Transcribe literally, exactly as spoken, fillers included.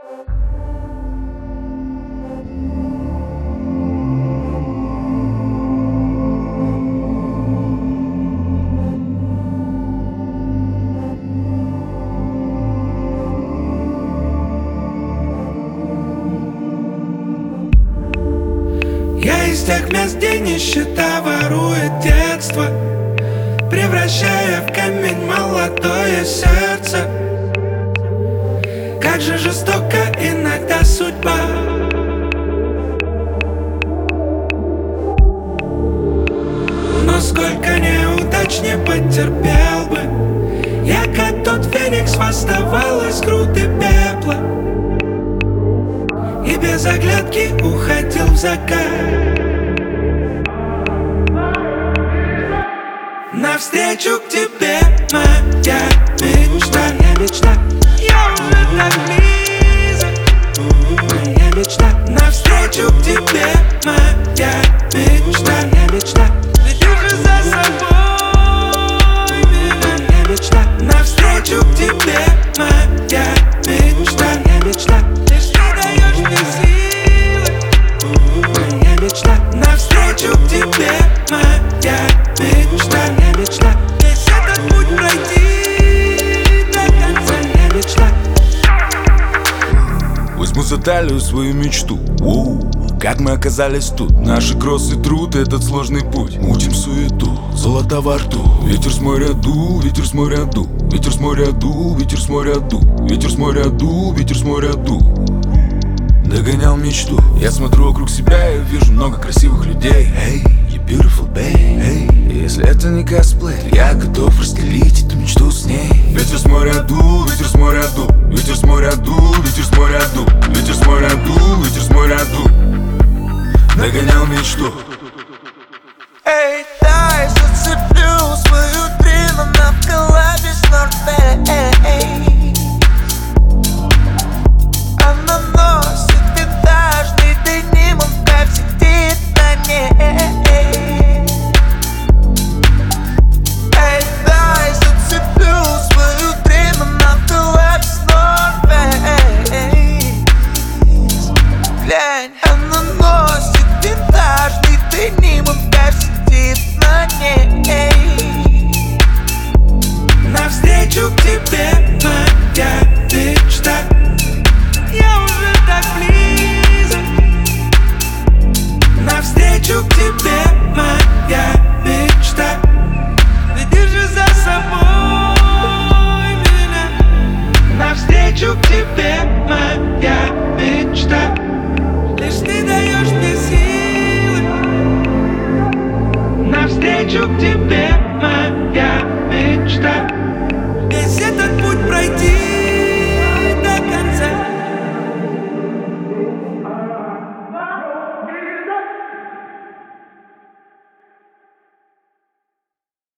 Я из тех мест, где нищета ворует детство, превращая в камень молодое сердце. Как же жестока иногда судьба. Но сколько неудач не потерпел бы я, как тот феникс, восставал из груды пепла и без оглядки уходил в закат. Навстречу к тебе, моя мечта, моя мечта. Я уже так близок, моя мечта. Навстречу к тебе, моя мечта, моя мечта. Ведь уже за собой меня, моя мечта. Навстречу к тебе, моя мечта, моя мечта. Лишь ты даешь мне силы, моя мечта. Навстречу к тебе, моя мечта, моя мечта. Весь этот путь пройти до конца, моя мечта. Возьму за талию свою мечту. Воу, как мы оказались тут. Наши кросс и труд, этот сложный путь. Мутим суету, золото во рту. Ветер с моря ду, ветер с моря ду. Ветер с моря ду, ветер с моря ду. Ветер с моря ду, ветер с моря ду. Догонял мечту. Я смотрю вокруг себя и вижу много красивых людей. Hey, you beautiful babe. Hey, если это не косплей, я готов разделить эту мечту с ней. Ветер с моря ду, ветер с моря ду. Ветер с моря ду, ветер с моря ду. Ветер с моря ду, ветер с моря ду. Догонял мечту. Эй, дай зацеплю свою дрину на коллабе с Норфей. Она носит винтажный деним, он как сидит на ней. Эй, дай зацеплю свою дрину на коллабе с Норфей. Глянь, она носит винтажный деним, он как сидит на ней. Навстречу к тебе, моя мечта. Я уже так близок. Навстречу к тебе, моя мечта. Веди же за собой меня. Навстречу к тебе, моя мечта. Лишь ты даешь мне силы. Навстречу к тебе.